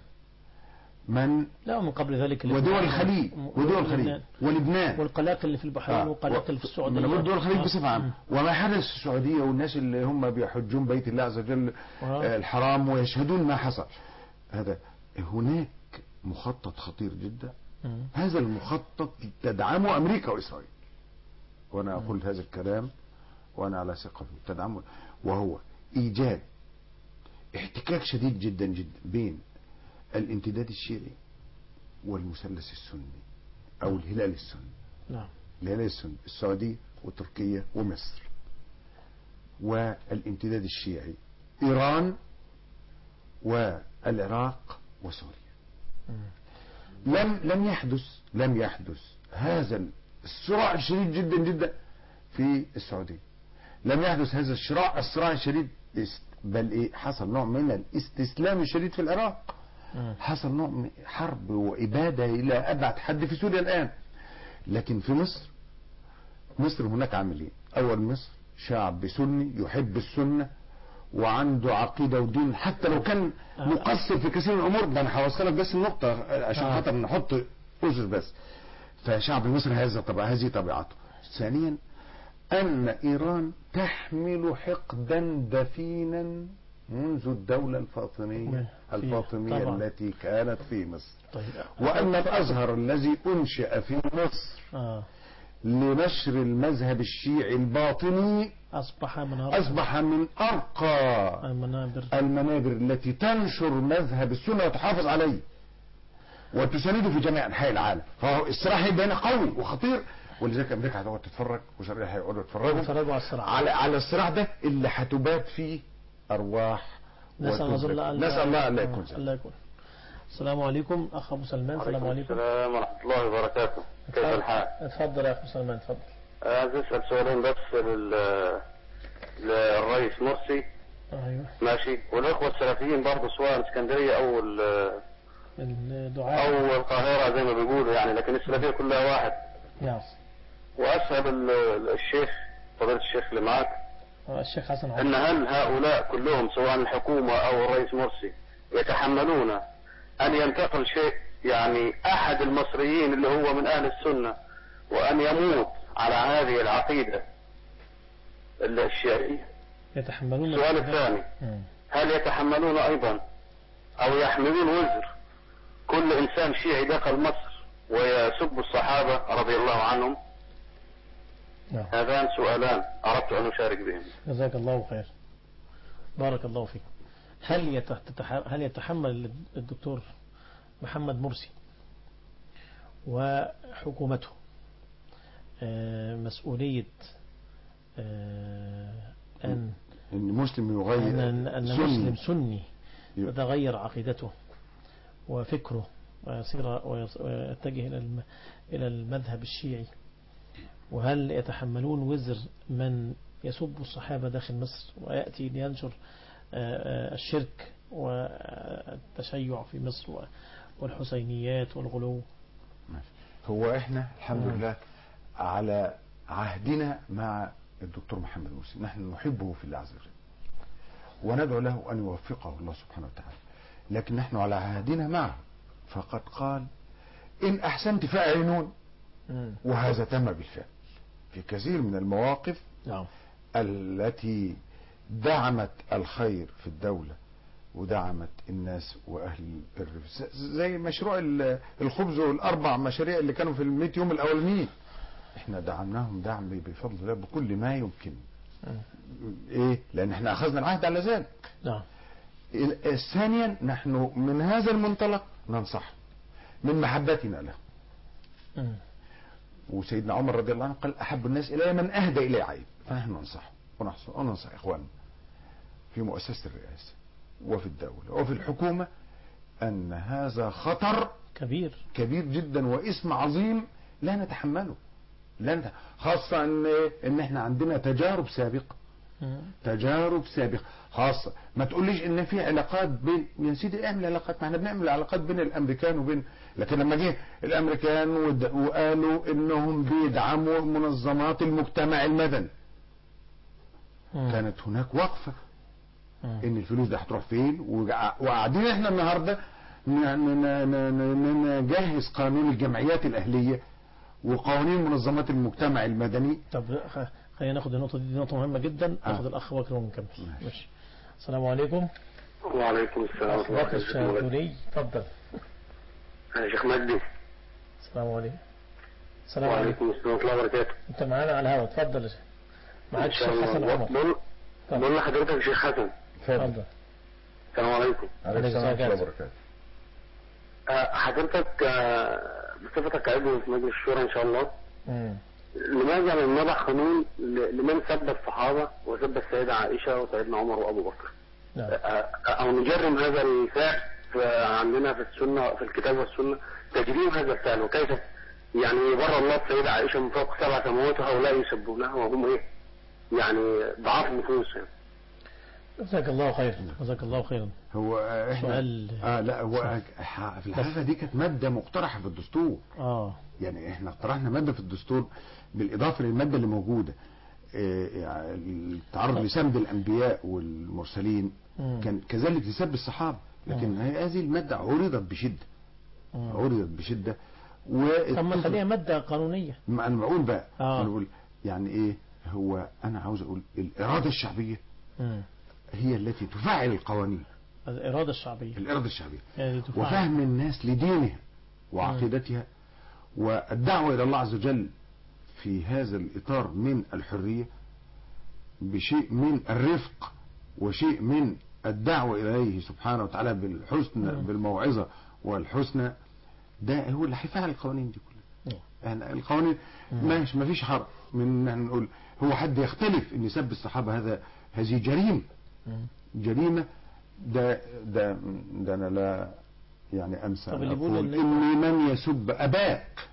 Speaker 2: من
Speaker 1: قبل ذلك
Speaker 2: ودول الخليج ولبنان
Speaker 1: والقلاقل اللي في البحرين والقلاقل في السعودية،
Speaker 2: من دول الخليج بصفة عامة، وما حدث في السعودية والناس اللي هم بيحجون بيت الله عز وجل الحرام ويشهدون ما حصل. هذا هناك مخطط خطير جدا، هذا المخطط تدعمه أمريكا وإسرائيل، وأنا أقول هذا الكلام وأنا على ثقة فيه، تدعمه، وهو إيجاد احتكاك شديد جدا جدا بين الامتداد الشيعي والمثلث السني أو الهلال السني. الهلال السني السعودية وتركيا ومصر، والامتداد الشيعي إيران والعراق وسوريا. لم يحدث هذا الصراع الشديد جدا جدا في السعودية. لم يحدث هذا الصراع الشديد، بل حصل نوع من الاستسلام الشديد في العراق، حصل نوع من حرب وإبادة إلى أبعد حد في سوريا الآن. لكن في مصر هناك عاملين. أول، مصر شعب سني يحب السنة وعنده عقيدة ودين، حتى لو كان مقصر في كثير من الأمور. ده أنا هوصلك بس النقطة عشان خاطر نحط أسس بس. فشعب مصر هذه طبيعته. ثانيا، أن إيران تحمل حقدا دفينا منذ الدولة الفاطمية التي كانت في مصر. وأن الأزهر الذي أنشأ في مصر لنشر المذهب الشيعي الباطني أصبح من أرقى المنابر التي تنشر مذهب السنة وتحافظ عليه وتسانده في جميع أنحاء العالم. فهو الصراع هيبقى قوي وخطير، ولذلك أمريكا هتقعد تتفرج وشرقيا هيقعدوا يتفرجوا على الصراع ده اللي هتبات فيه أرواح.
Speaker 1: نسأل
Speaker 2: الله لا يكون
Speaker 1: ذلك. السلام عليكم أخ أبو سلمان. السلام عليكم.
Speaker 3: السلام ورحمة الله وبركاته. كيف الحال؟
Speaker 1: اتفضل يا أخ سلمان، اتفضل.
Speaker 3: عايز أسأل سؤالين بس للرئيس مرسي.
Speaker 1: أيوه.
Speaker 3: ماشي. والأخوة السلفيين برضه، سواء اسكندرية أو
Speaker 1: الدعاء
Speaker 3: أو القاهرة زي ما بيقولوا يعني، لكن السلفية كلها واحد.
Speaker 1: نعم.
Speaker 3: وأسأل الشيخ، فضيلة الشيخ اللي معك،
Speaker 1: الشيخ حسن،
Speaker 3: أن هل هؤلاء كلهم سواء الحكومة أو الرئيس مرسي يتحملون أن ينتقل شيء، يعني أحد المصريين اللي هو من أهل السنة وأن يموت على هذه العقيدة الشيعية؟
Speaker 1: يتحملون.
Speaker 3: السؤال الثاني، هل يتحملون أيضا أو يحملون وزر كل إنسان شيعي دخل مصر ويسب الصحابة رضي الله عنهم؟ هذان سؤالان أردت أن أشارك بهم.
Speaker 1: جزاك الله خير، بارك الله فيك. هل يتحمل الدكتور محمد مرسي وحكومته مسؤولية أن
Speaker 2: المسلم يغير،
Speaker 1: أن مسلم سني يتغير عقيدته وفكره ويتجه إلى المذهب الشيعي؟ وهل يتحملون وزر من يسب الصحابة داخل مصر ويأتي لينشر الشرك والتشيع في مصر والحسينيات والغلو؟
Speaker 2: هو احنا الحمد لله على عهدنا مع الدكتور محمد مرسي، نحن نحبه في الله عز وجل وندعو له أن يوفقه الله سبحانه وتعالى، لكن نحن على عهدنا معه، فقد قال إن أحسنت فأعينون، وهذا تم بالفعل في كثير من المواقف التي دعمت الخير في الدولة ودعمت الناس وأهل البر، زي مشروع الخبز والأربع مشاريع اللي كانوا في 100 يوم الأولانيين، احنا دعمناهم دعم بفضل الله بكل ما يمكن. لأن احنا أخذنا العهد على ذلك. ثانيا، نحن من هذا المنطلق ننصح من محبتنا له. وسيدنا عمر رضي الله عنه قال أحب الناس إلي من أهدى إلي عيب، فنحن ننصح وننصح إخواننا في مؤسسة الرئاسة وفي الدولة وفي الحكومة أن هذا خطر كبير جدا واسم عظيم لا نتحمله، خاصة ان احنا عندنا تجارب سابقة خاصة. ما تقوليش ان في علاقات بين، يا سيدي اعمل علاقات، ما احنا بنعمل علاقات بين الامريكان وبين، لكن لما جه الامريكان وقالوا انهم بيدعموا منظمات المجتمع المدني كانت هناك وقفة ان الفلوس دي هتروح فين، وقاعدين احنا النهاردة نجهز قانون الجمعيات الاهلية وقوانين منظمات المجتمع المدني.
Speaker 1: طب خلينا ناخد النقطة دي نقطة مهمة جدا. ناخد الأخ بكر ونكمل. ماشي. السلام عليكم.
Speaker 3: وعليكم السلام ورحمة الله
Speaker 1: وبركاته. الشاذلي اتفضل.
Speaker 3: يا شيخ مجدي.
Speaker 1: السلام عليكم.
Speaker 3: وعليكم السلام ورحمة الله وبركاته.
Speaker 1: أنت معانا على الهواء، اتفضل يا شيخ. معاك الشيخ حسن عمر.
Speaker 3: بقول لحضرتك يا شيخ حسن.
Speaker 1: اتفضل.
Speaker 3: السلام عليكم.
Speaker 2: عليكم السلام ورحمة الله وبركاته.
Speaker 3: حضرتك بصفتك عضو في مجلس الشورى ان شاء الله، لماذا لم نضع قانون لمن سب الصحابة وسب السيدة عائشة وسيدنا عمر وأبو بكر؟
Speaker 1: نعم.
Speaker 3: أو نجرم هذا الفعل عندنا في السنة، في الكتاب والسنة تجريم هذا الفعل، وكيف يعني يبرر الله السيدة عائشة من فوق 7 سماوات وهؤلاء يسبونها وهم إيه يعني ضعاف النفوس يعني.
Speaker 1: جزاك الله خيرا، جزاك الله خيرا.
Speaker 2: هو احنا
Speaker 1: سؤال
Speaker 2: لا هو في الحقيقة دي كانت مادة مقترحة في الدستور. يعني احنا اقترحنا مادة في الدستور بالإضافة للمادة اللي موجودة، التعرض لسب الأنبياء والمرسلين كان كذلك لسب الصحابة، لكن هذه المادة عرضت بشدة، عرضت بشدة.
Speaker 1: طب ما خليها مادة قانونية.
Speaker 2: ما انا بقول بقى انا بقول يعني ايه، هو انا عاوز اقول الإرادة الشعبية هي التي تفعل القوانين.
Speaker 1: الإرادة الشعبية،
Speaker 2: الإرادة الشعبية وفهم الناس لدينها وعقيدتها والدعوة إلى الله عز وجل في هذا الإطار من الحرية بشيء من الرفق وشيء من الدعوة إليه سبحانه وتعالى بالحسنى بالموعظة والحسنى. ده هو اللي هيفعل القوانين دي كلها. يعني القوانين ما فيش حرج من ان نقول هو حد يختلف ان سب الصحابة هذه جريمة، جريمة. ده انا لا يعني انسى ان اقول ان من يسب اباك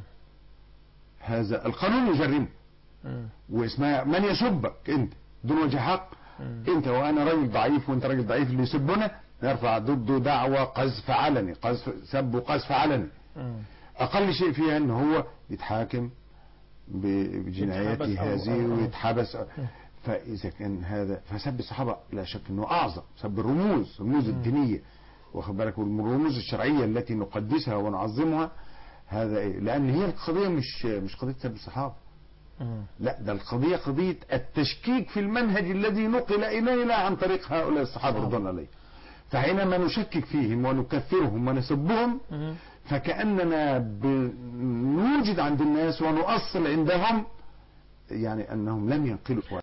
Speaker 2: هذا القانون يجرمه، واسمها من يسبك انت دون وجه حق، انت وانا راجل ضعيف وانت راجل ضعيف، اللي يسبنا نرفع ضده دعوة قذف علني، سب وقذف علني. اقل شيء فيها ان هو يتحاكم بجناياته هذه ويتحبس. فاذا كان هذا فسب الصحابة لا شك انه اعظم، سب الرموز الدينية واخد بالك، والرموز الشرعية التي نقدسها ونعظمها. هذا إيه؟ لان هي القضية مش قضية سب الصحابة، لا ده القضية قضية التشكيك في المنهج الذي نقل إلينا عن طريق هؤلاء الصحابة رضوان الله عليهم. فحينما نشكك فيهم ونكفرهم ونسبهم فكأننا نوجد عند الناس ونؤصل عندهم يعني أنهم لم ينقلوا